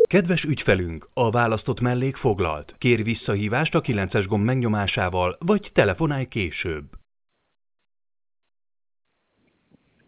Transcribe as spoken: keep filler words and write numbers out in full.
Kedves ügyfelünk, a választott mellék foglalt. Kér visszahívást a kilences gomb megnyomásával, vagy telefonálj később.